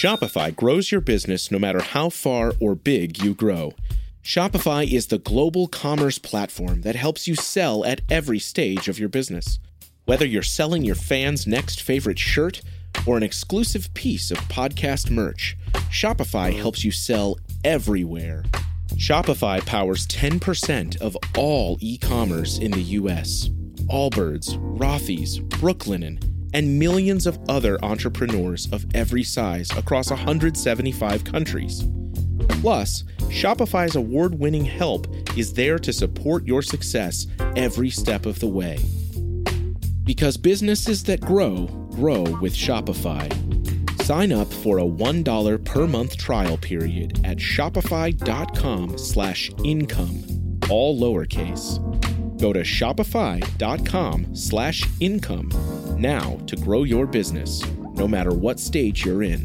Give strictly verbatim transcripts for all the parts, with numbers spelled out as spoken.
Shopify grows your business no matter how far or big you grow. Shopify is the global commerce platform that helps you sell at every stage of your business. Whether you're selling your fans' next favorite shirt or an exclusive piece of podcast merch, Shopify helps you sell everywhere. Shopify powers ten percent of all e-commerce in the U S. Allbirds, Rothy's, Brooklinen, and millions of other entrepreneurs of every size across one hundred seventy-five countries. Plus, Shopify's award-winning help is there to support your success every step of the way. Because businesses that grow, grow with Shopify. Sign up for a one dollar per month trial period at shopify.com slash income, all lowercase. Go to shopify.com slash income now to grow your business, no matter what stage you're in.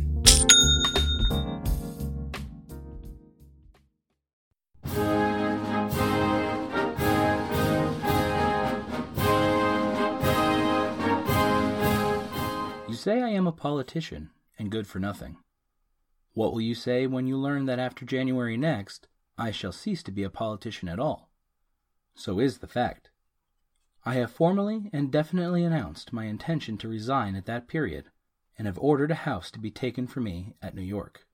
You say I am a politician and good for nothing. What will you say when you learn that after January next, I shall cease to be a politician at all? So is the fact. I have formally and definitely announced my intention to resign at that period, and have ordered a house to be taken for me at New York.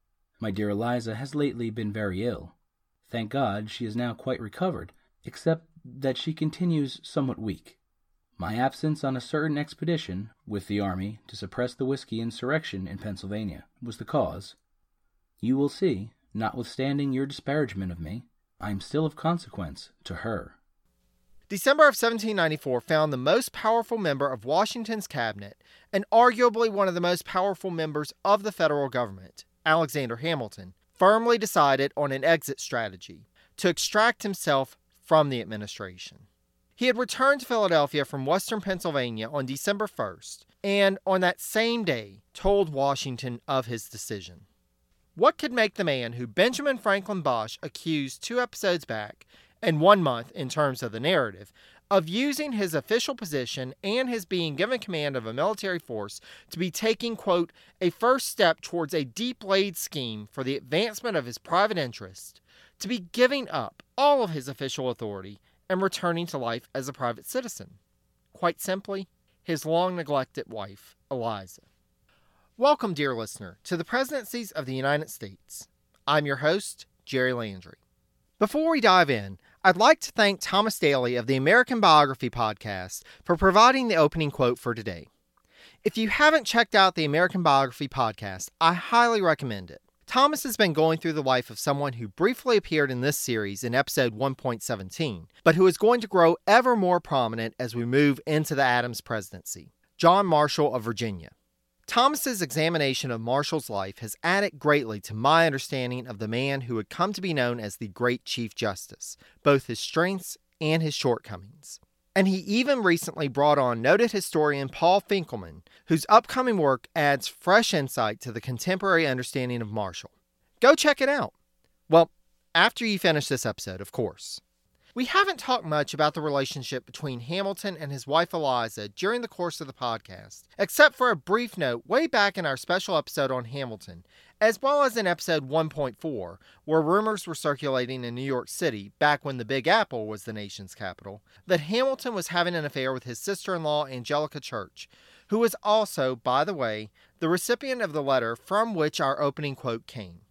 My dear Eliza has lately been very ill. Thank God she is now quite recovered, except that she continues somewhat weak. My absence on a certain expedition with the army to suppress the whiskey insurrection in Pennsylvania was the cause. You will see, notwithstanding your disparagement of me, I am still of consequence to her. December of seventeen ninety-four found the most powerful member of Washington's cabinet, and arguably one of the most powerful members of the federal government, Alexander Hamilton, firmly decided on an exit strategy to extract himself from the administration. He had returned to Philadelphia from western Pennsylvania on December first, and on that same day told Washington of his decision. What could make the man who Benjamin Franklin Bosch accused two episodes back, and one month in terms of the narrative, of using his official position and his being given command of a military force to be taking, quote, a first step towards a deep-laid scheme for the advancement of his private interest, to be giving up all of his official authority and returning to life as a private citizen? Quite simply, his long-neglected wife, Eliza. Welcome, dear listener, to the Presidencies of the United States. I'm your host, Jerry Landry. Before we dive in, I'd like to thank Thomas Daly of the American Biography Podcast for providing the opening quote for today. If you haven't checked out the American Biography Podcast, I highly recommend it. Thomas has been going through the life of someone who briefly appeared in this series in episode one point seventeen, but who is going to grow ever more prominent as we move into the Adams presidency, John Marshall of Virginia. Thomas's examination of Marshall's life has added greatly to my understanding of the man who would come to be known as the Great Chief Justice, both his strengths and his shortcomings. And he even recently brought on noted historian Paul Finkelman, whose upcoming work adds fresh insight to the contemporary understanding of Marshall. Go check it out. Well, after you finish this episode, of course. We haven't talked much about the relationship between Hamilton and his wife Eliza during the course of the podcast, except for a brief note way back in our special episode on Hamilton, as well as in episode one point four, where rumors were circulating in New York City, back when the Big Apple was the nation's capital, that Hamilton was having an affair with his sister-in-law Angelica Church, who was also, by the way, the recipient of the letter from which our opening quote came.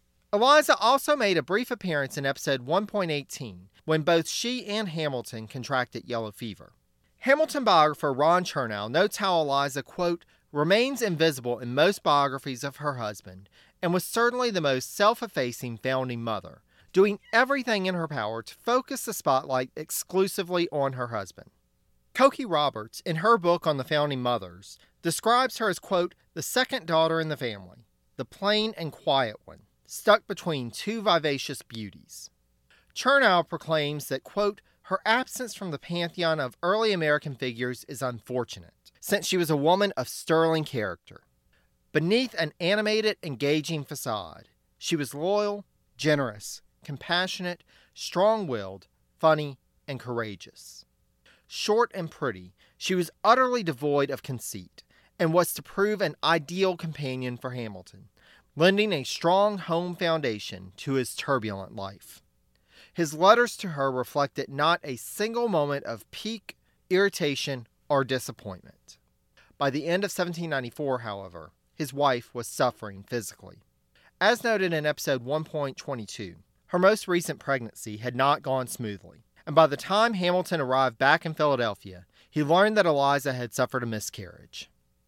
Eliza also made a brief appearance in episode one point eighteen, when both she and Hamilton contracted yellow fever. Hamilton biographer Ron Chernow notes how Eliza, quote, remains invisible in most biographies of her husband, and was certainly the most self-effacing founding mother, doing everything in her power to focus the spotlight exclusively on her husband. Cokie Roberts, in her book on the founding mothers, describes her as, quote, the second daughter in the family, the plain and quiet one, stuck between two vivacious beauties. Chernow proclaims that, quote, her absence from the pantheon of early American figures is unfortunate, since she was a woman of sterling character. Beneath an animated, engaging facade, she was loyal, generous, compassionate, strong-willed, funny, and courageous. Short and pretty, she was utterly devoid of conceit, and was to prove an ideal companion for Hamilton, lending a strong home foundation to his turbulent life. His letters to her reflected not a single moment of pique, irritation, or disappointment. By the end of seventeen ninety-four, however, his wife was suffering physically. As noted in episode one point twenty-two, her most recent pregnancy had not gone smoothly, and by the time Hamilton arrived back in Philadelphia, he learned that Eliza had suffered a miscarriage.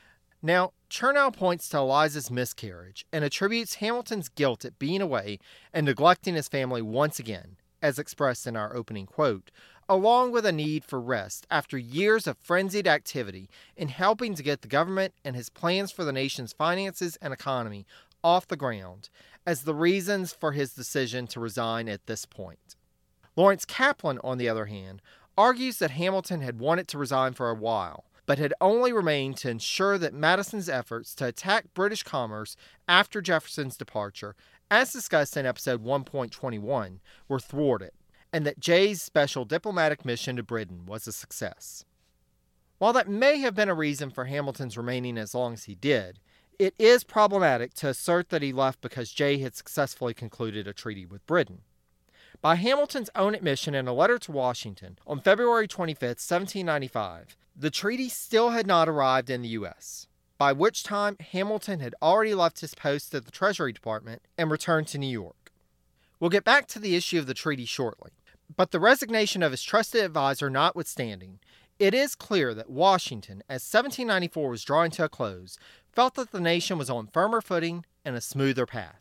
Now, Chernow points to Eliza's miscarriage and attributes Hamilton's guilt at being away and neglecting his family once again, as expressed in our opening quote, along with a need for rest after years of frenzied activity in helping to get the government and his plans for the nation's finances and economy off the ground, as the reasons for his decision to resign at this point. Lawrence Kaplan, on the other hand, argues that Hamilton had wanted to resign for a while, but had only remained to ensure that Madison's efforts to attack British commerce after Jefferson's departure, as discussed in episode one point twenty-one, were thwarted, and that Jay's special diplomatic mission to Britain was a success. While that may have been a reason for Hamilton's remaining as long as he did, it is problematic to assert that he left because Jay had successfully concluded a treaty with Britain. By Hamilton's own admission in a letter to Washington on February twenty-fifth, seventeen ninety-five, the treaty still had not arrived in the U S, by which time Hamilton had already left his post at the Treasury Department and returned to New York. We'll get back to the issue of the treaty shortly, but the resignation of his trusted advisor notwithstanding, it is clear that Washington, as seventeen ninety-four was drawing to a close, felt that the nation was on firmer footing and a smoother path.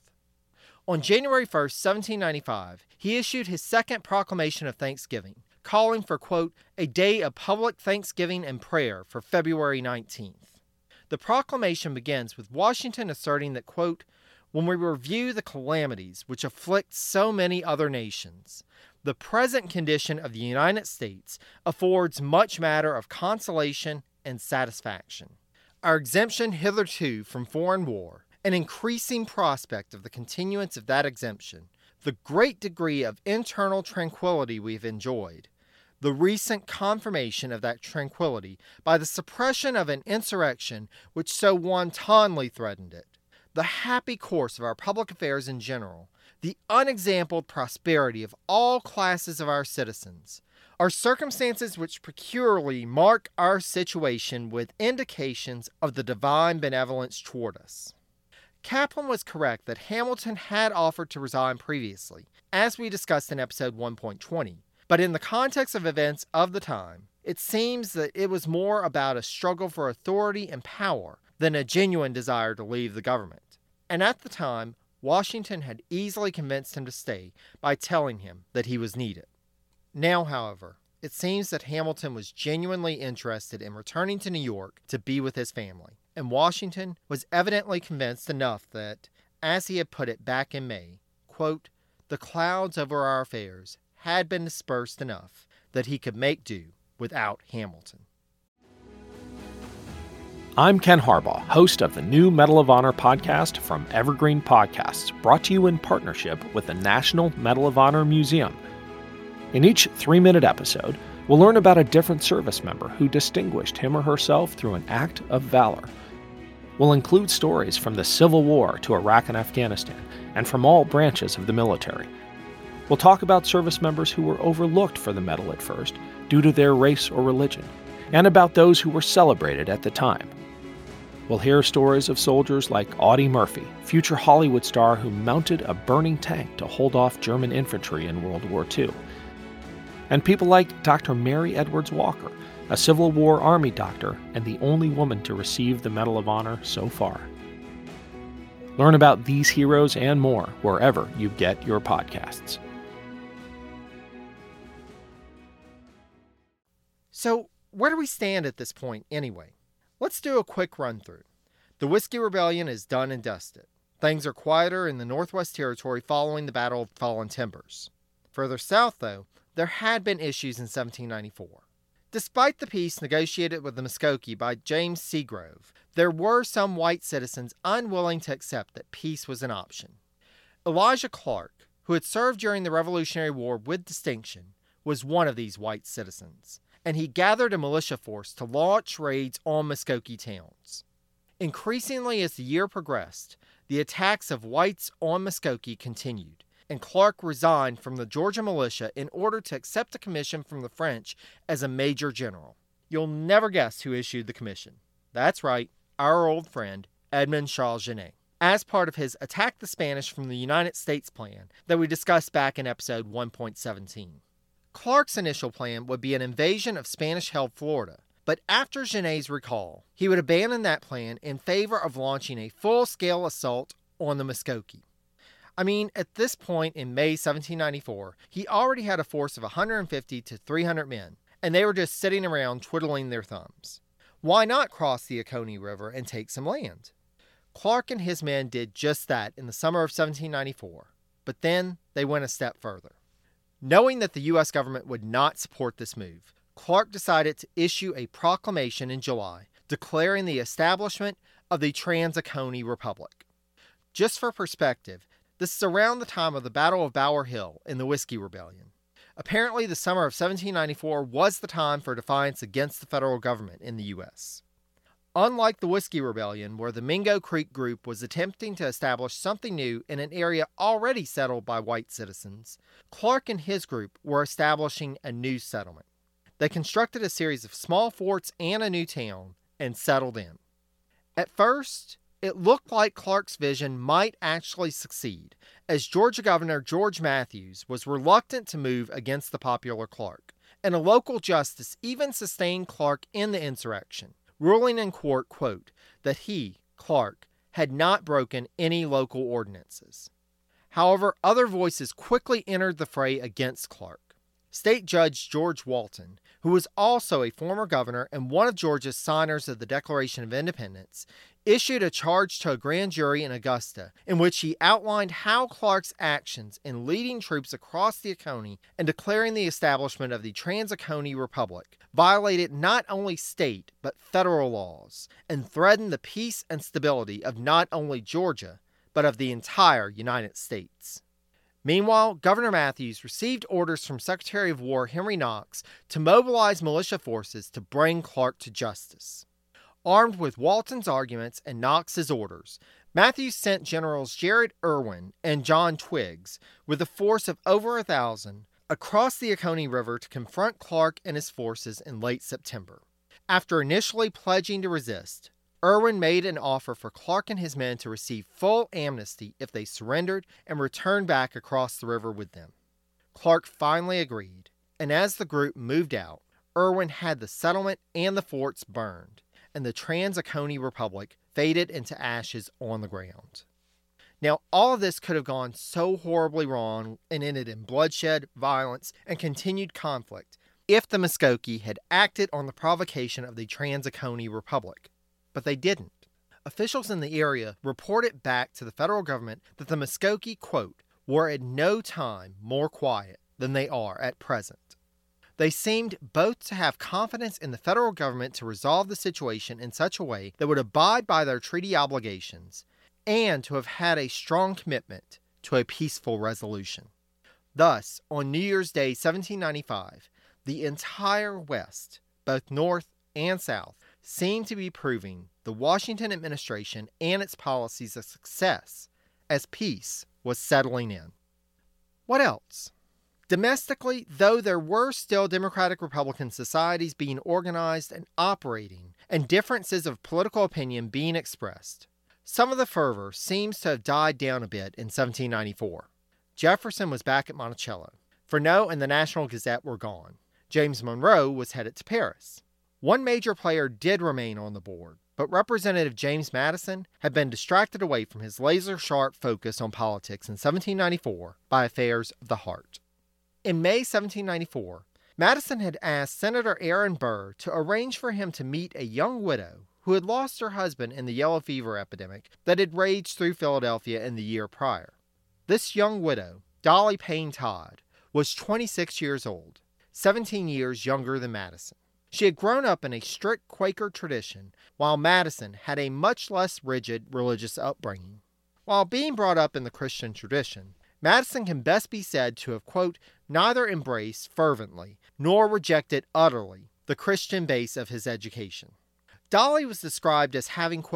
On January first, seventeen ninety-five, he issued his second proclamation of Thanksgiving, calling for, quote, a day of public thanksgiving and prayer for February nineteenth. The proclamation begins with Washington asserting that, quote, when we review the calamities which afflict so many other nations, the present condition of the United States affords much matter of consolation and satisfaction. Our exemption hitherto from foreign war, an increasing prospect of the continuance of that exemption, the great degree of internal tranquility we have enjoyed, the recent confirmation of that tranquility by the suppression of an insurrection which so wantonly threatened it, the happy course of our public affairs in general, the unexampled prosperity of all classes of our citizens, are circumstances which peculiarly mark our situation with indications of the divine benevolence toward us. Kaplan was correct that Hamilton had offered to resign previously, as we discussed in episode one point twenty, but in the context of events of the time, it seems that it was more about a struggle for authority and power than a genuine desire to leave the government. And at the time, Washington had easily convinced him to stay by telling him that he was needed. Now, however, it seems that Hamilton was genuinely interested in returning to New York to be with his family, and Washington was evidently convinced enough that, as he had put it back in May, quote, the clouds over our affairs had been dispersed enough that he could make do without Hamilton. I'm Ken Harbaugh, host of the new Medal of Honor podcast from Evergreen Podcasts, brought to you in partnership with the National Medal of Honor Museum. In each three-minute episode, we'll learn about a different service member who distinguished him or herself through an act of valor. We'll include stories from the Civil War to Iraq and Afghanistan, and from all branches of the military. We'll talk about service members who were overlooked for the medal at first due to their race or religion, and about those who were celebrated at the time. We'll hear stories of soldiers like Audie Murphy, future Hollywood star who mounted a burning tank to hold off German infantry in World War Two. And people like Doctor Mary Edwards Walker, a Civil War Army doctor and the only woman to receive the Medal of Honor so far. Learn about these heroes and more wherever you get your podcasts. So, where do we stand at this point anyway? Let's do a quick run-through. The Whiskey Rebellion is done and dusted. Things are quieter in the Northwest Territory following the Battle of Fallen Timbers. Further south, though, there had been issues in seventeen ninety-four. Despite the peace negotiated with the Muskogee by James Seagrove, there were some white citizens unwilling to accept that peace was an option. Elijah Clark, who had served during the Revolutionary War with distinction, was one of these white citizens, and he gathered a militia force to launch raids on Muskogee towns. Increasingly as the year progressed, the attacks of whites on Muskogee continued, and Clark resigned from the Georgia militia in order to accept a commission from the French as a major general. You'll never guess who issued the commission. That's right, our old friend, Edmond Charles Genet, as part of his Attack the Spanish from the United States plan that we discussed back in episode one point seventeen. Clark's initial plan would be an invasion of Spanish-held Florida, but after Genet's recall, he would abandon that plan in favor of launching a full-scale assault on the Muskogee. I mean, at this point in May seventeen ninety-four, he already had a force of one hundred fifty to three hundred men, and they were just sitting around twiddling their thumbs. Why not cross the Oconee River and take some land? Clark and his men did just that in the summer of seventeen ninety-four, but then they went a step further. Knowing that the U S government would not support this move, Clark decided to issue a proclamation in July declaring the establishment of the Trans-Oconee Republic. Just for perspective, this is around the time of the Battle of Bower Hill in the Whiskey Rebellion. Apparently, the summer of seventeen ninety-four was the time for defiance against the federal government in the U S. Unlike the Whiskey Rebellion, where the Mingo Creek Group was attempting to establish something new in an area already settled by white citizens, Clark and his group were establishing a new settlement. They constructed a series of small forts and a new town and settled in. At first, it looked like Clark's vision might actually succeed, as Georgia Governor George Matthews was reluctant to move against the popular Clark, and a local justice even sustained Clark in the insurrection, ruling in court, quote, that he, Clark, had not broken any local ordinances. However, other voices quickly entered the fray against Clark. State Judge George Walton, who was also a former governor and one of Georgia's signers of the Declaration of Independence, issued a charge to a grand jury in Augusta in which he outlined how Clark's actions in leading troops across the Oconee and declaring the establishment of the Trans-Oconee Republic violated not only state but federal laws and threatened the peace and stability of not only Georgia but of the entire United States. Meanwhile, Governor Matthews received orders from Secretary of War Henry Knox to mobilize militia forces to bring Clark to justice. Armed with Walton's arguments and Knox's orders, Matthews sent Generals Jared Irwin and John Twiggs, with a force of over a thousand, across the Oconee River to confront Clark and his forces in late September. After initially pledging to resist, Irwin made an offer for Clark and his men to receive full amnesty if they surrendered and returned back across the river with them. Clark finally agreed, and as the group moved out, Irwin had the settlement and the forts burned, and the Trans-Oconee Republic faded into ashes on the ground. Now, all of this could have gone so horribly wrong and ended in bloodshed, violence, and continued conflict if the Muskogee had acted on the provocation of the Trans-Oconee Republic. But they didn't. Officials in the area reported back to the federal government that the Muskogee, quote, were at no time more quiet than they are at present. They seemed both to have confidence in the federal government to resolve the situation in such a way that would abide by their treaty obligations, and to have had a strong commitment to a peaceful resolution. Thus, on New Year's Day seventeen ninety-five, the entire West, both North and South, seemed to be proving the Washington administration and its policies a success as peace was settling in. What else? Domestically, though there were still Democratic-Republican societies being organized and operating, and differences of political opinion being expressed, some of the fervor seems to have died down a bit in seventeen ninety-four. Jefferson was back at Monticello. Freneau and the National Gazette were gone. James Monroe was headed to Paris. One major player did remain on the board, but Representative James Madison had been distracted away from his laser-sharp focus on politics in seventeen ninety-four by affairs of the heart. In May seventeen ninety-four, Madison had asked Senator Aaron Burr to arrange for him to meet a young widow who had lost her husband in the yellow fever epidemic that had raged through Philadelphia in the year prior. This young widow, Dolly Payne Todd, was twenty-six years old, seventeen years younger than Madison. She had grown up in a strict Quaker tradition, while Madison had a much less rigid religious upbringing. While being brought up in the Christian tradition, Madison can best be said to have, quote, neither embraced fervently nor rejected utterly the Christian base of his education. Dolly was described as having, quote,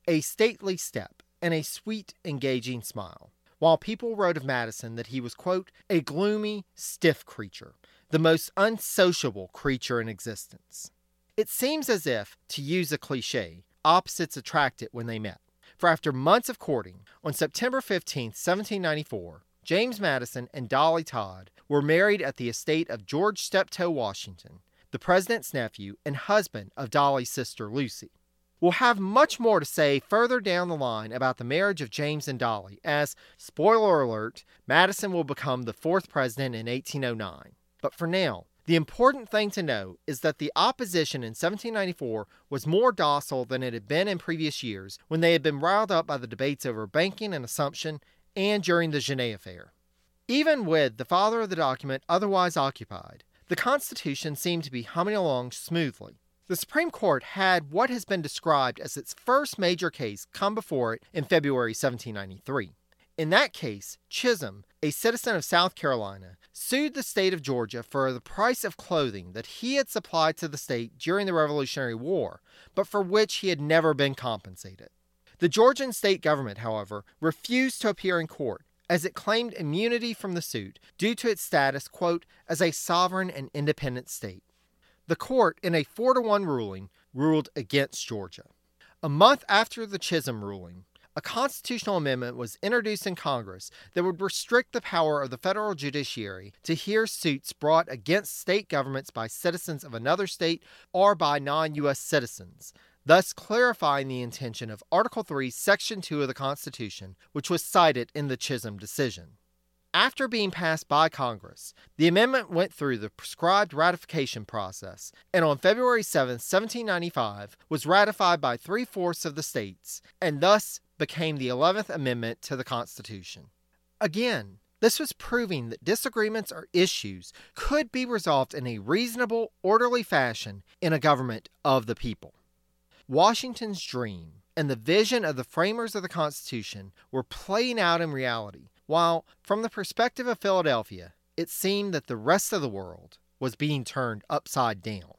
a stately step, and a sweet, engaging smile, while people wrote of Madison that he was, quote, a gloomy, stiff creature, the most unsociable creature in existence. It seems as if, to use a cliche, opposites attracted when they met. For after months of courting, on September fifteenth, seventeen ninety-four, James Madison and Dolly Todd were married at the estate of George Steptoe Washington, the president's nephew and husband of Dolly's sister Lucy. We'll have much more to say further down the line about the marriage of James and Dolly, as, spoiler alert, Madison will become the fourth president in eighteen oh nine. But for now, the important thing to know is that the opposition in seventeen ninety-four was more docile than it had been in previous years when they had been riled up by the debates over banking and assumption and during the Genet affair. Even with the father of the document otherwise occupied, the Constitution seemed to be humming along smoothly. The Supreme Court had what has been described as its first major case come before it in February seventeen ninety-three. In that case, Chisholm, a citizen of South Carolina, sued the state of Georgia for the price of clothing that he had supplied to the state during the Revolutionary War, but for which he had never been compensated. The Georgian state government, however, refused to appear in court, as it claimed immunity from the suit due to its status, quote, as a sovereign and independent state. The court, in a four to one ruling, ruled against Georgia. A month after the Chisholm ruling, a constitutional amendment was introduced in Congress that would restrict the power of the federal judiciary to hear suits brought against state governments by citizens of another state or by non-U S citizens, thus clarifying the intention of Article three, Section two of the Constitution, which was cited in the Chisholm decision. After being passed by Congress, the amendment went through the prescribed ratification process, and on February seventh, seventeen ninety-five, was ratified by three-fourths of the states, and thus became the eleventh Amendment to the Constitution. Again, this was proving that disagreements or issues could be resolved in a reasonable, orderly fashion in a government of the people. Washington's dream and the vision of the framers of the Constitution were playing out in reality, while, from the perspective of Philadelphia, it seemed that the rest of the world was being turned upside down.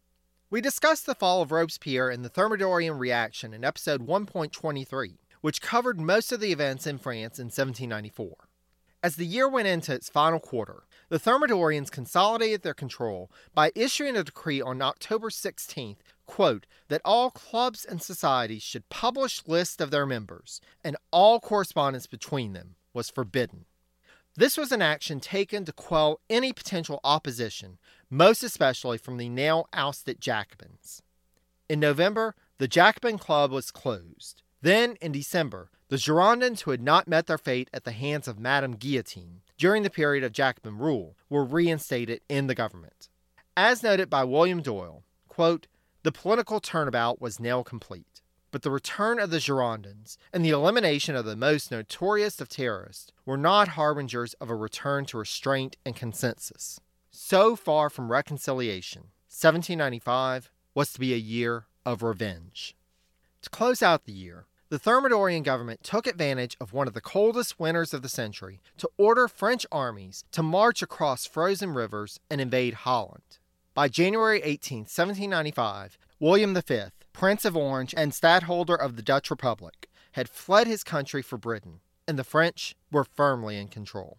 We discussed the fall of Robespierre and the Thermidorian reaction in episode one point twenty-three, which covered most of the events in France in seventeen ninety-four. As the year went into its final quarter, the Thermidorians consolidated their control by issuing a decree on October sixteenth, quote, that all clubs and societies should publish lists of their members, and all correspondence between them was forbidden. This was an action taken to quell any potential opposition, most especially from the now ousted Jacobins. In November, the Jacobin Club was closed. Then, in December, the Girondins who had not met their fate at the hands of Madame Guillotine during the period of Jacobin rule were reinstated in the government. As noted by William Doyle, quote, the political turnabout was now complete, but the return of the Girondins and the elimination of the most notorious of terrorists were not harbingers of a return to restraint and consensus. So far from reconciliation, seventeen ninety-five was to be a year of revenge. To close out the year, the Thermidorian government took advantage of one of the coldest winters of the century to order French armies to march across frozen rivers and invade Holland. By January eighteenth, seventeen ninety-five, William the Fifth, Prince of Orange and Stadtholder of the Dutch Republic, had fled his country for Britain, and the French were firmly in control.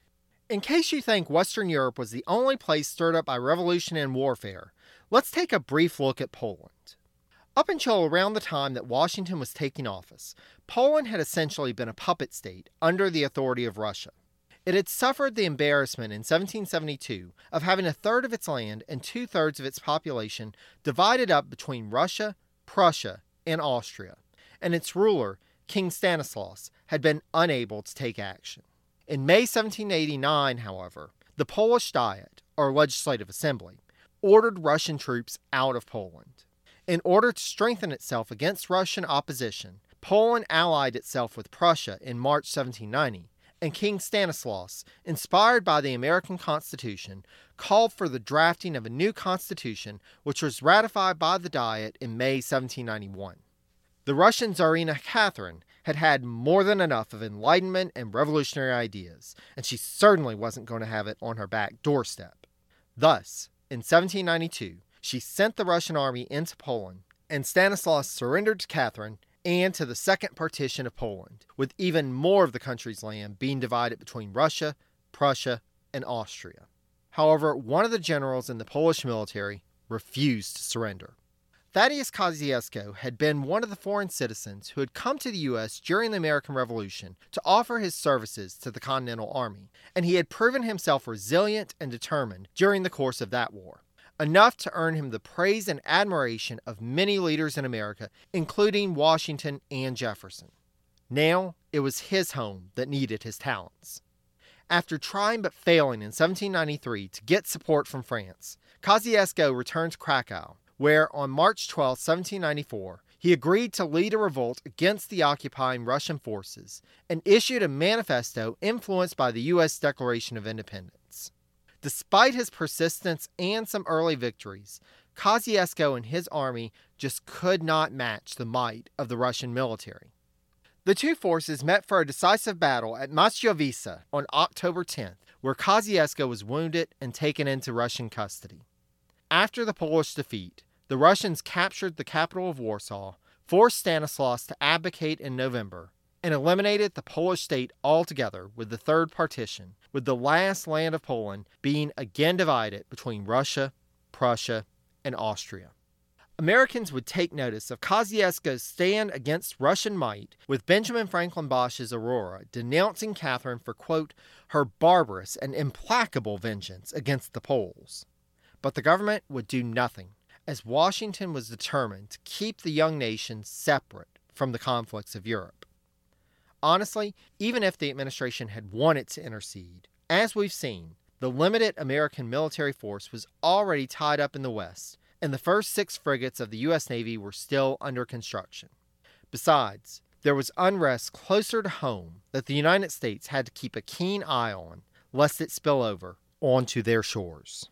In case you think Western Europe was the only place stirred up by revolution and warfare, let's take a brief look at Poland. Up until around the time that Washington was taking office, Poland had essentially been a puppet state under the authority of Russia. It had suffered the embarrassment in seventeen seventy-two of having a third of its land and two-thirds of its population divided up between Russia, Prussia, and Austria, and its ruler, King Stanislaus, had been unable to take action. In May seventeen eighty-nine, however, the Polish Diet, or Legislative Assembly, ordered Russian troops out of Poland. In order to strengthen itself against Russian opposition, Poland allied itself with Prussia in March seventeen ninety, and King Stanislaus, inspired by the American Constitution, called for the drafting of a new constitution which was ratified by the Diet in May seventeen ninety-one. The Russian Tsarina Catherine had had more than enough of enlightenment and revolutionary ideas, and she certainly wasn't going to have it on her back doorstep. Thus, in seventeen ninety-two, she sent the Russian army into Poland, and Stanislaus surrendered to Catherine and to the Second Partition of Poland, with even more of the country's land being divided between Russia, Prussia, and Austria. However, one of the generals in the Polish military refused to surrender. Thaddeus Kosciuszko had been one of the foreign citizens who had come to the U S during the American Revolution to offer his services to the Continental Army, and he had proven himself resilient and determined during the course of that war, enough to earn him the praise and admiration of many leaders in America, including Washington and Jefferson. Now, it was his home that needed his talents. After trying but failing in seventeen ninety-three to get support from France, Kosciuszko returned to Krakow, where on March twelfth, seventeen ninety-four, he agreed to lead a revolt against the occupying Russian forces and issued a manifesto influenced by the U S Declaration of Independence. Despite his persistence and some early victories, Kosciuszko and his army just could not match the might of the Russian military. The two forces met for a decisive battle at Masjowice on October tenth, where Kosciuszko was wounded and taken into Russian custody. After the Polish defeat, the Russians captured the capital of Warsaw, forced Stanislaus to abdicate in November, and eliminated the Polish state altogether with the Third Partition, with the last land of Poland being again divided between Russia, Prussia, and Austria. Americans would take notice of Kosciuszko's stand against Russian might, with Benjamin Franklin Bosch's Aurora denouncing Catherine for, quote, her barbarous and implacable vengeance against the Poles. But the government would do nothing, as Washington was determined to keep the young nation separate from the conflicts of Europe. Honestly, even if the administration had wanted to intercede, as we've seen, the limited American military force was already tied up in the West, and the first six frigates of the U S Navy were still under construction. Besides, there was unrest closer to home that the United States had to keep a keen eye on, lest it spill over onto their shores.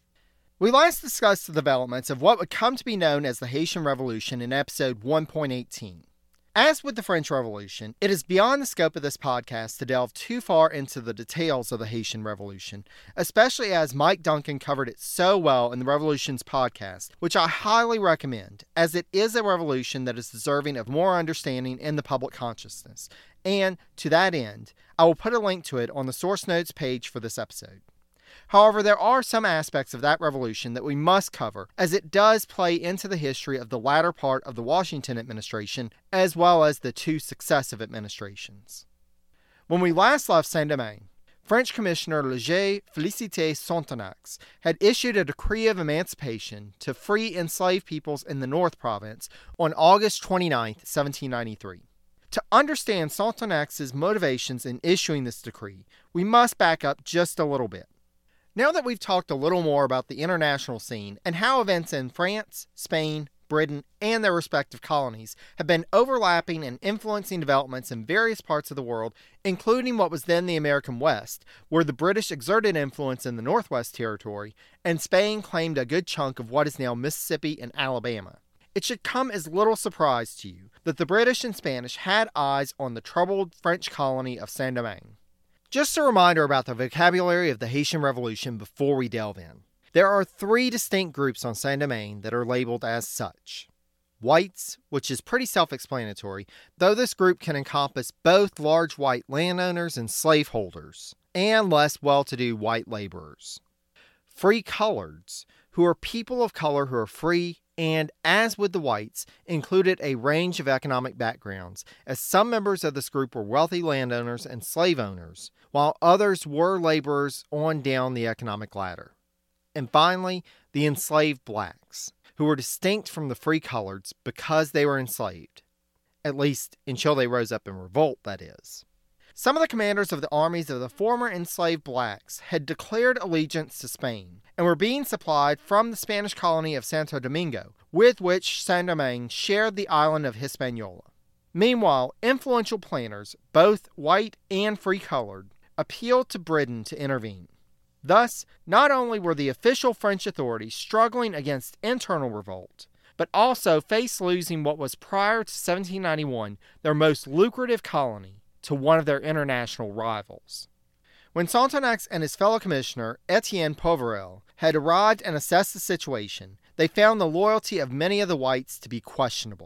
We last discussed the developments of what would come to be known as the Haitian Revolution in episode one point eighteen. As with the French Revolution, it is beyond the scope of this podcast to delve too far into the details of the Haitian Revolution, especially as Mike Duncan covered it so well in the Revolutions podcast, which I highly recommend, as it is a revolution that is deserving of more understanding in the public consciousness. And, to that end, I will put a link to it on the source notes page for this episode. However, there are some aspects of that revolution that we must cover, as it does play into the history of the latter part of the Washington administration, as well as the two successive administrations. When we last left Saint-Domingue, French Commissioner Léger Félicité Sonthonax had issued a decree of emancipation to free enslaved peoples in the North Province on August twenty-ninth, seventeen ninety-three. To understand Sonthonax's motivations in issuing this decree, we must back up just a little bit. Now that we've talked a little more about the international scene and how events in France, Spain, Britain, and their respective colonies have been overlapping and influencing developments in various parts of the world, including what was then the American West, where the British exerted influence in the Northwest Territory, and Spain claimed a good chunk of what is now Mississippi and Alabama, it should come as little surprise to you that the British and Spanish had eyes on the troubled French colony of Saint-Domingue. Just a reminder about the vocabulary of the Haitian Revolution before we delve in. There are three distinct groups on Saint-Domingue that are labeled as such. Whites, which is pretty self-explanatory, though this group can encompass both large white landowners and slaveholders, and less well-to-do white laborers. Free coloreds, who are people of color who are free and, as with the whites, included a range of economic backgrounds, as some members of this group were wealthy landowners and slave owners, while others were laborers on down the economic ladder. And finally, the enslaved blacks, who were distinct from the free coloreds because they were enslaved. At least, until they rose up in revolt, that is. Some of the commanders of the armies of the former enslaved blacks had declared allegiance to Spain, and were being supplied from the Spanish colony of Santo Domingo, with which Saint-Domingue shared the island of Hispaniola. Meanwhile, influential planners, both white and free-colored, appealed to Britain to intervene. Thus, not only were the official French authorities struggling against internal revolt, but also faced losing what was prior to seventeen ninety-one their most lucrative colony to one of their international rivals. When Sonthonax and his fellow commissioner, Etienne Poverel, had arrived and assessed the situation, they found the loyalty of many of the whites to be questionable.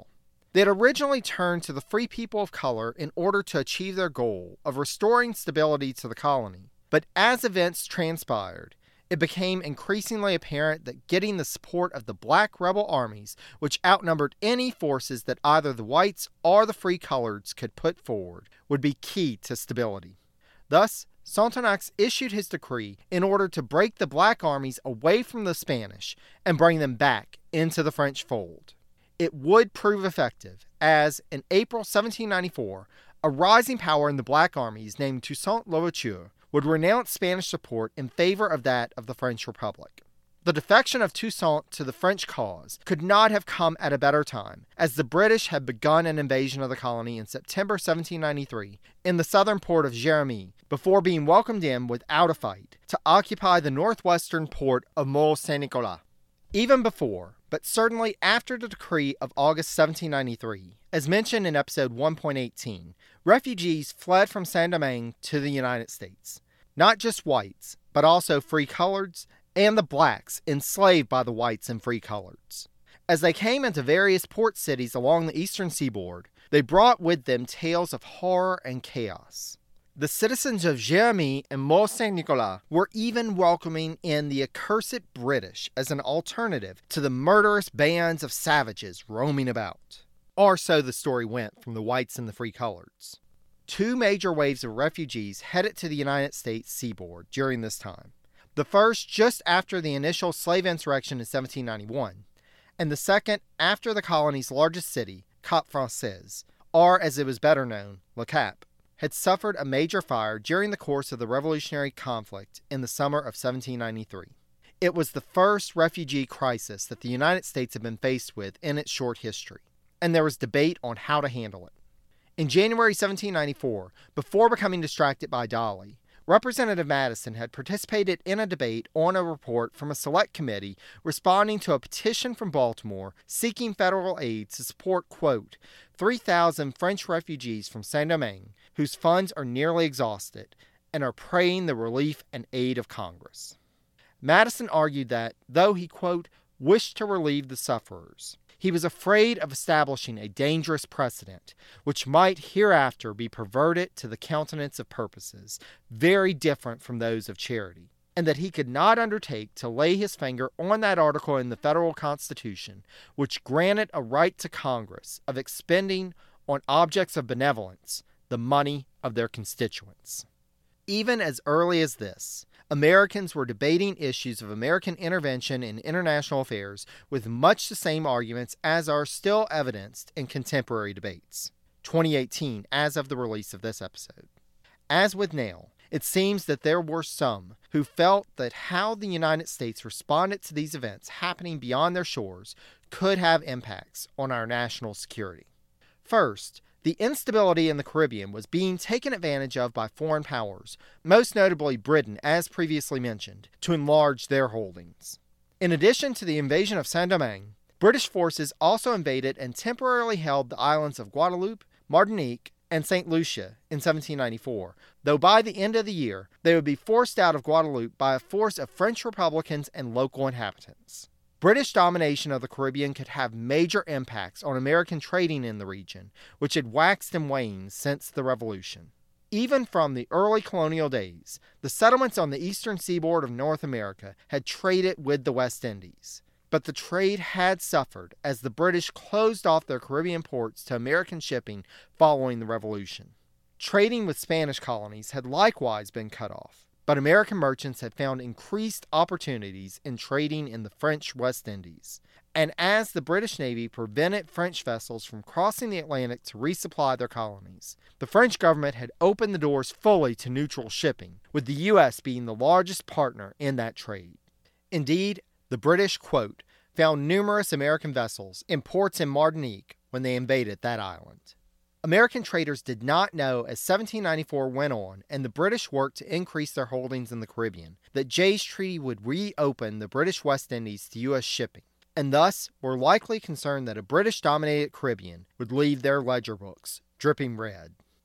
They had originally turned to the free people of color in order to achieve their goal of restoring stability to the colony. But as events transpired, it became increasingly apparent that getting the support of the black rebel armies, which outnumbered any forces that either the whites or the free coloreds could put forward, would be key to stability. Thus, Sonthonax issued his decree in order to break the black armies away from the Spanish and bring them back into the French fold. It would prove effective, as in April seventeen ninety-four, a rising power in the black armies named Toussaint Louverture would renounce Spanish support in favor of that of the French Republic. The defection of Toussaint to the French cause could not have come at a better time, as the British had begun an invasion of the colony in September seventeen ninety-three in the southern port of Jérémie, before being welcomed in without a fight to occupy the northwestern port of Mont-Saint-Nicolas. Even before, but certainly after the decree of August seventeen ninety-three, as mentioned in episode one point eighteen, refugees fled from Saint-Domingue to the United States. Not just whites, but also free coloreds and the blacks enslaved by the whites and free coloreds. As they came into various port cities along the eastern seaboard, they brought with them tales of horror and chaos. The citizens of Jérémie and Mont-Saint-Nicolas were even welcoming in the accursed British as an alternative to the murderous bands of savages roaming about. Or so the story went from the whites and the free coloreds. Two major waves of refugees headed to the United States seaboard during this time. The first just after the initial slave insurrection in seventeen ninety-one, and the second after the colony's largest city, Cap Français, or as it was better known, Le Cap, had suffered a major fire during the course of the revolutionary conflict in the summer of seventeen ninety-three. It was the first refugee crisis that the United States had been faced with in its short history, and there was debate on how to handle it. In January seventeen ninety-four, before becoming distracted by Dolly, Representative Madison had participated in a debate on a report from a select committee responding to a petition from Baltimore seeking federal aid to support, quote, three thousand French refugees from Saint-Domingue whose funds are nearly exhausted and are praying the relief and aid of Congress. Madison argued that, though he, quote, wished to relieve the sufferers, he was afraid of establishing a dangerous precedent, which might hereafter be perverted to the countenance of purposes very different from those of charity, and that he could not undertake to lay his finger on that article in the federal Constitution which granted a right to Congress of expending on objects of benevolence the money of their constituents. Even as early as this, Americans were debating issues of American intervention in international affairs with much the same arguments as are still evidenced in contemporary debates. twenty eighteen, as of the release of this episode. As with now, it seems that there were some who felt that how the United States responded to these events happening beyond their shores could have impacts on our national security. First, the instability in the Caribbean was being taken advantage of by foreign powers, most notably Britain, as previously mentioned, to enlarge their holdings. In addition to the invasion of Saint-Domingue, British forces also invaded and temporarily held the islands of Guadeloupe, Martinique, and Saint Lucia in seventeen ninety-four, though by the end of the year they would be forced out of Guadeloupe by a force of French Republicans and local inhabitants. British domination of the Caribbean could have major impacts on American trading in the region, which had waxed and waned since the Revolution. Even from the early colonial days, the settlements on the eastern seaboard of North America had traded with the West Indies. But the trade had suffered as the British closed off their Caribbean ports to American shipping following the Revolution. Trading with Spanish colonies had likewise been cut off, but American merchants had found increased opportunities in trading in the French West Indies. And as the British Navy prevented French vessels from crossing the Atlantic to resupply their colonies, the French government had opened the doors fully to neutral shipping, with the U S being the largest partner in that trade. Indeed, the British, quote, found numerous American vessels in ports in Martinique when they invaded that island. American traders did not know as seventeen ninety-four went on and the British worked to increase their holdings in the Caribbean that Jay's Treaty would reopen the British West Indies to U S shipping, and thus were likely concerned that a British-dominated Caribbean would leave their ledger books dripping red.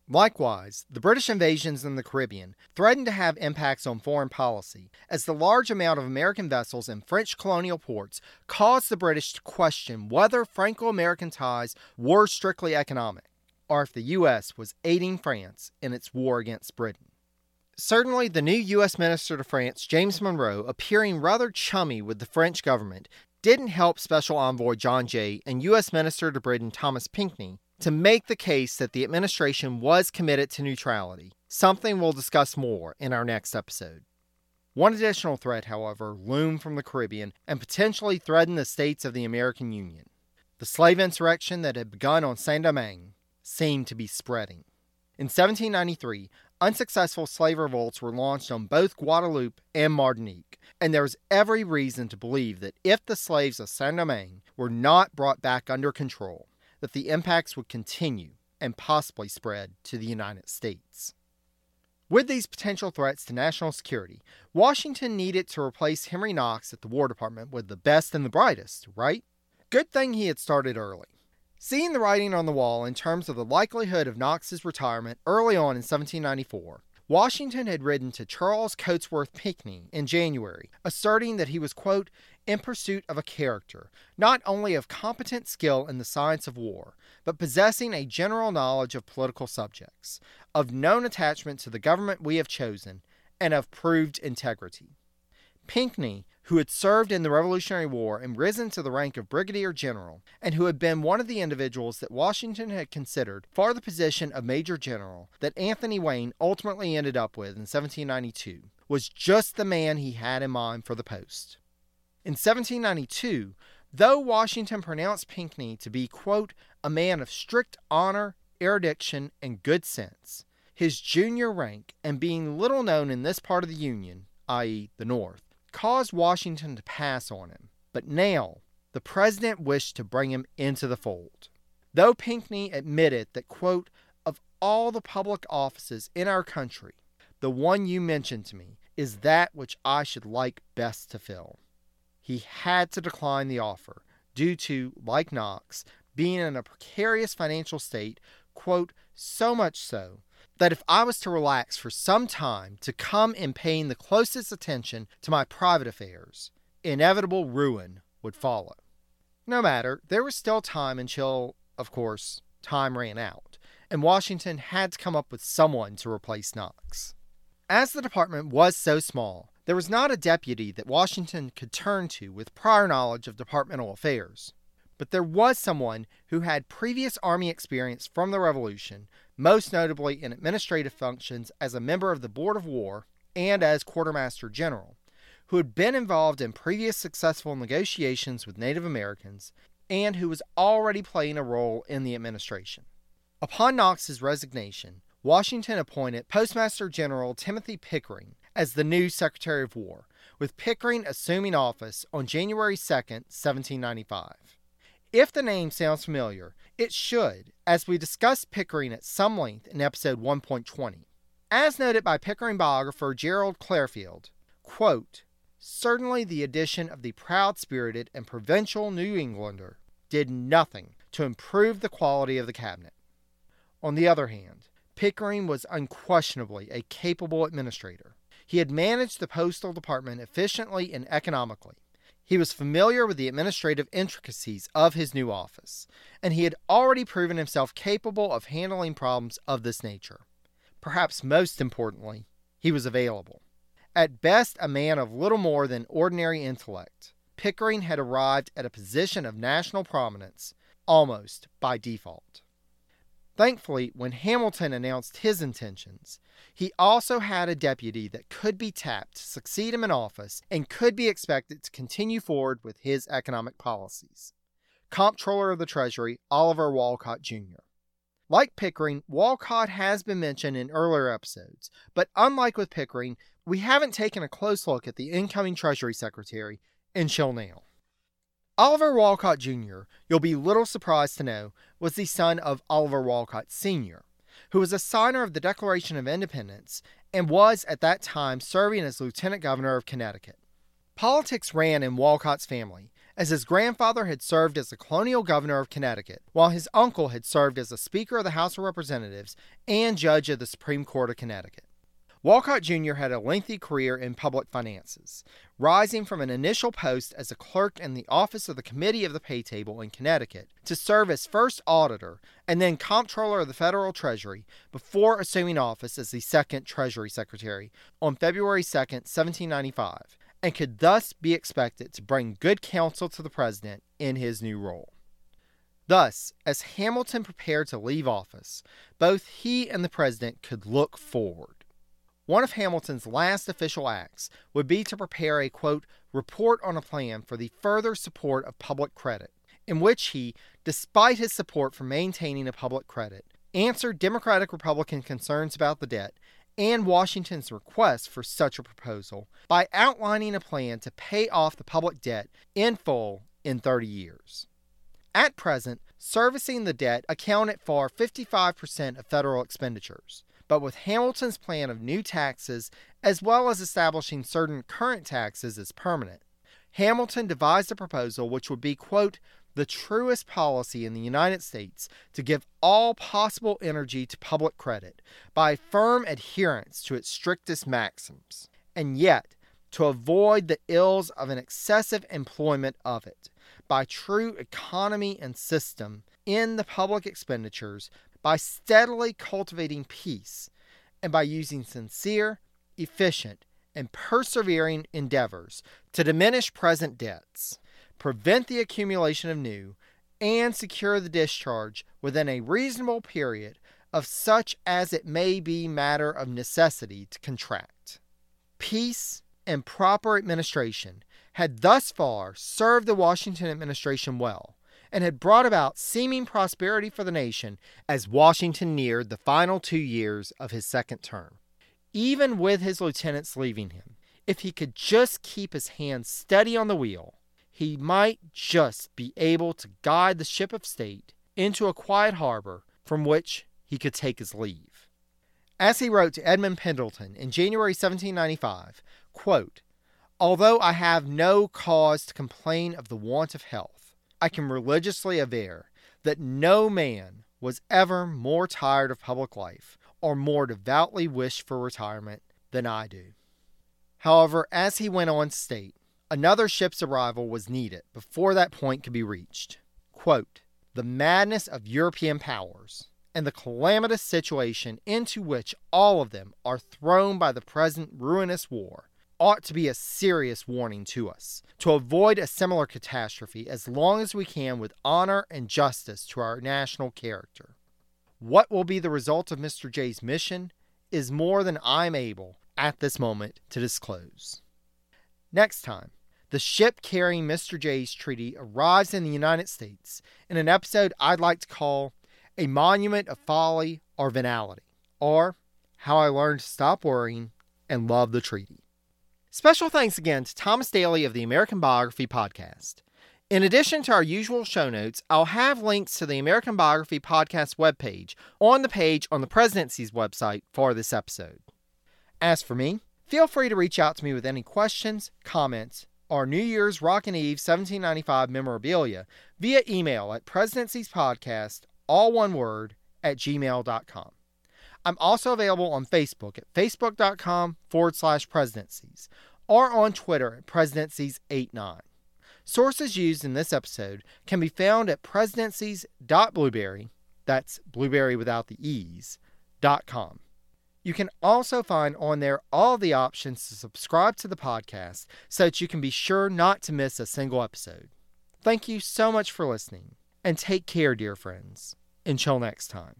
Likewise, the British invasions in the Caribbean threatened to have impacts on foreign policy, as the large amount of American vessels in French colonial ports caused the British to question whether Franco-American ties were strictly economic, or if the U S was aiding France in its war against Britain. Certainly, the new U S Minister to France, James Monroe, appearing rather chummy with the French government, didn't help Special Envoy John Jay and U S Minister to Britain Thomas Pinckney to make the case that the administration was committed to neutrality, something we'll discuss more in our next episode. One additional threat, however, loomed from the Caribbean and potentially threatened the states of the American Union. The slave insurrection that had begun on Saint-Domingue seemed to be spreading. In seventeen ninety-three, unsuccessful slave revolts were launched on both Guadeloupe and Martinique, and there was every reason to believe that if the slaves of Saint-Domingue were not brought back under control, that the impacts would continue and possibly spread to the United States. With these potential threats to national security, Washington needed to replace Henry Knox at the War Department with the best and the brightest, right? Good thing he had started early. Seeing the writing on the wall in terms of the likelihood of Knox's retirement early on in seventeen ninety-four, Washington had written to Charles Cotesworth Pinckney in January, asserting that he was, quote, in pursuit of a character, not only of competent skill in the science of war, but possessing a general knowledge of political subjects, of known attachment to the government we have chosen, and of proved integrity. Pinckney, who had served in the Revolutionary War and risen to the rank of brigadier general, and who had been one of the individuals that Washington had considered for the position of major general that Anthony Wayne ultimately ended up with in seventeen ninety-two, was just the man he had in mind for the post. In seventeen ninety-two, though Washington pronounced Pinckney to be, quote, a man of strict honor, erudition, and good sense, his junior rank and being little known in this part of the Union, that is the North, caused Washington to pass on him, but now the president wished to bring him into the fold. Though Pinckney admitted that, quote, of all the public offices in our country, the one you mentioned to me is that which I should like best to fill. He had to decline the offer due to, like Knox, being in a precarious financial state, quote, so much so that if I was to relax for some time to come in paying the closest attention to my private affairs, inevitable ruin would follow. No matter, there was still time until, of course, time ran out, and Washington had to come up with someone to replace Knox. As the department was so small, there was not a deputy that Washington could turn to with prior knowledge of departmental affairs. But there was someone who had previous Army experience from the Revolution, most notably in administrative functions as a member of the Board of War and as Quartermaster General, who had been involved in previous successful negotiations with Native Americans and who was already playing a role in the administration. Upon Knox's resignation, Washington appointed Postmaster General Timothy Pickering as the new Secretary of War, with Pickering assuming office on January second, seventeen ninety-five. If the name sounds familiar, it should, as we discussed Pickering at some length in episode one point twenty. As noted by Pickering biographer Gerald Clarefield, quote, certainly the addition of the proud-spirited and provincial New Englander did nothing to improve the quality of the cabinet. On the other hand, Pickering was unquestionably a capable administrator. He had managed the postal department efficiently and economically. He was familiar with the administrative intricacies of his new office, and he had already proven himself capable of handling problems of this nature. Perhaps most importantly, he was available. At best a man of little more than ordinary intellect, Pickering had arrived at a position of national prominence almost by default. Thankfully, when Hamilton announced his intentions, he also had a deputy that could be tapped to succeed him in office and could be expected to continue forward with his economic policies. Comptroller of the Treasury, Oliver Wolcott Junior Like Pickering, Wolcott has been mentioned in earlier episodes, but unlike with Pickering, we haven't taken a close look at the incoming Treasury Secretary until now. Oliver Wolcott Junior, you'll be little surprised to know, was the son of Oliver Wolcott Senior, who was a signer of the Declaration of Independence and was at that time serving as Lieutenant Governor of Connecticut. Politics ran in Wolcott's family, as his grandfather had served as the colonial governor of Connecticut, while his uncle had served as the Speaker of the House of Representatives and Judge of the Supreme Court of Connecticut. Walcott Junior had a lengthy career in public finances, rising from an initial post as a clerk in the office of the Committee of the Pay Table in Connecticut to serve as first auditor and then comptroller of the Federal Treasury before assuming office as the second Treasury Secretary on February second, seventeen ninety-five, and could thus be expected to bring good counsel to the president in his new role. Thus, as Hamilton prepared to leave office, both he and the president could look forward. One of Hamilton's last official acts would be to prepare a, quote, report on a plan for the further support of public credit, in which he, despite his support for maintaining a public credit, answered Democratic-Republican concerns about the debt and Washington's request for such a proposal by outlining a plan to pay off the public debt in full in thirty years. At present, servicing the debt accounted for fifty-five percent of federal expenditures. But with Hamilton's plan of new taxes, as well as establishing certain current taxes as permanent, Hamilton devised a proposal which would be, quote, the truest policy in the United States to give all possible energy to public credit by firm adherence to its strictest maxims, and yet to avoid the ills of an excessive employment of it by true economy and system in the public expenditures, by steadily cultivating peace, and by using sincere, efficient, and persevering endeavors to diminish present debts, prevent the accumulation of new, and secure the discharge within a reasonable period of such as it may be matter of necessity to contract. Peace and proper administration had thus far served the Washington administration well, and had brought about seeming prosperity for the nation as Washington neared the final two years of his second term. Even with his lieutenants leaving him, if he could just keep his hands steady on the wheel, he might just be able to guide the ship of state into a quiet harbor from which he could take his leave. As he wrote to Edmund Pendleton in January seventeen ninety-five, quote, although I have no cause to complain of the want of health, I can religiously aver that no man was ever more tired of public life or more devoutly wished for retirement than I do. However, as he went on to state, another ship's arrival was needed before that point could be reached. Quote, the madness of European powers and the calamitous situation into which all of them are thrown by the present ruinous war ought to be a serious warning to us, to avoid a similar catastrophe as long as we can with honor and justice to our national character. What will be the result of Mister Jay's mission is more than I am able, at this moment, to disclose. Next time, the ship carrying Mister Jay's treaty arrives in the United States in an episode I'd like to call A Monument of Folly or Venality, or How I Learned to Stop Worrying and Love the Treaty. Special thanks again to Thomas Daly of the American Biography Podcast. In addition to our usual show notes, I'll have links to the American Biography Podcast webpage on the page on the Presidency's website for this episode. As for me, feel free to reach out to me with any questions, comments, or New Year's Rockin' Eve seventeen ninety-five memorabilia via email at presidenciespodcast, all one word, at gmail dot com. I'm also available on Facebook at facebook.com forward slash presidencies or on Twitter at presidencies eighty-nine. Sources used in this episode can be found at presidencies dot blueberry, that's blueberry without the E's, dot com. You can also find on there all the options to subscribe to the podcast so that you can be sure not to miss a single episode. Thank you so much for listening, and take care, dear friends. Until next time.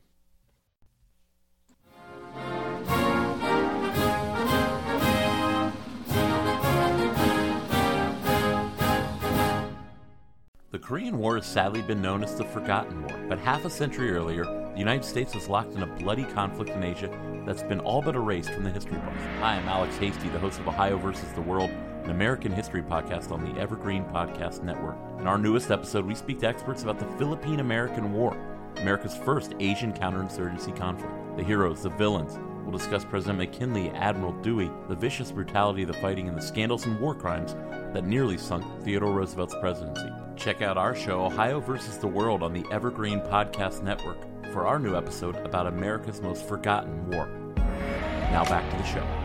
The Korean War has sadly been known as the Forgotten War, but half a century earlier, the United States was locked in a bloody conflict in Asia that's been all but erased from the history books. Hi, I'm Alex Hasty, the host of Ohio versus the World, an American history podcast on the Evergreen Podcast Network. In our newest episode, we speak to experts about the Philippine-American War, America's first Asian counterinsurgency conflict. The heroes, the villains, we'll we'll discuss President McKinley, Admiral Dewey, the vicious brutality of the fighting, and the scandals and war crimes that nearly sunk Theodore Roosevelt's presidency. Check out our show, Ohio versus the World, on the Evergreen Podcast Network for our new episode about America's most forgotten war. Now back to the show.